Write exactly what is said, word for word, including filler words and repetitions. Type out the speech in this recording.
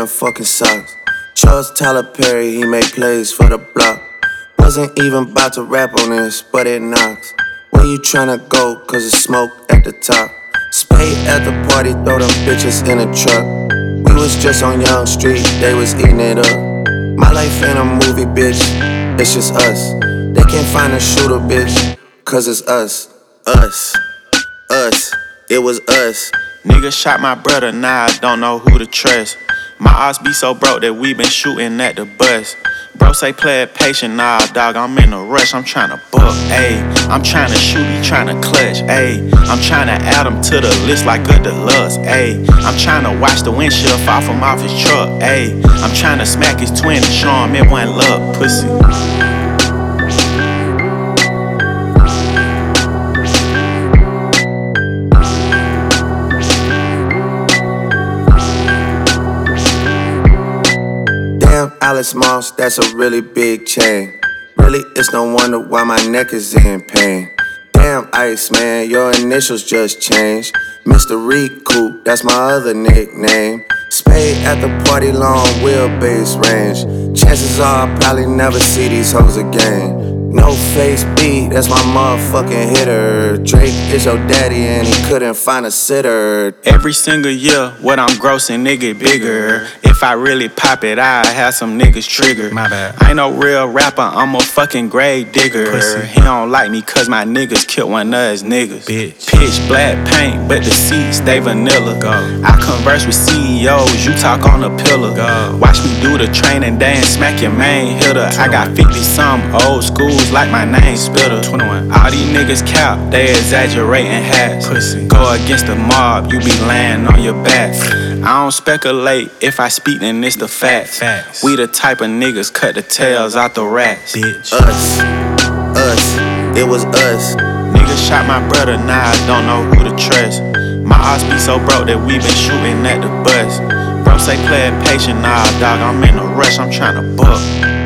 wearing fucking socks. Charles Tyler Perry, he made plays for the block. Wasn't even about to rap on this, but it knocks. Where you tryna go, cause it's smoke at the top. Spade at the party, throw them bitches in a truck. We was just on Young Street, they was eating it up. My life ain't a movie, bitch, it's just us. They can't find a shooter, bitch, cause it's us. Us, us, it was us. Nigga shot my brother, now I don't know who to trust. My ops be so broke that we been shooting at the bus. Bro say play it patient, nah dog, I'm in a rush, I'm tryna book, ayy. I'm tryna shoot, he tryna clutch, ayy. I'm tryna add him to the list like a deluxe, ayy. I'm tryna watch the windshield fall from off his truck, ayy. I'm tryna smack his twin and show him it wasn't luck, pussy. Alice Moss, that's a really big chain. Really, it's no wonder why my neck is in pain. Damn, Ice Man, your initials just changed. Mister Riku, that's my other nickname. Spade at the party, long wheelbase range. Chances are I'll probably never see these hoes again. No face B, that's my motherfucking hitter. Drake is your daddy and he couldn't find a sitter. Every single year, what I'm grossing, nigga, bigger. If I really pop it, I have some niggas triggered. My bad. I ain't no real rapper, I'm a fucking grave digger. Pussy. He don't like me cause my niggas killed one of his niggas. Bitch. Pitch black paint, but the seats, they vanilla. Go. I converse with C E Os, you talk on the pillar. Go. Watch me do the training day and smack your main hitter. I got fifty some old schools like my name Spitter. twenty-one. All these niggas cap, they exaggerating hats. Pussy. Go against the mob, you be laying on your back. I don't speculate, if I speak then it's the facts. facts. We the type of niggas cut the tails out the rats. Bitch. Us, us, it was us. Niggas shot my brother, now I don't know who to trust. My ops be so broke that we been shooting at the bus. Bro say play it patient, nah dog, I'm in a rush, I'm tryna book.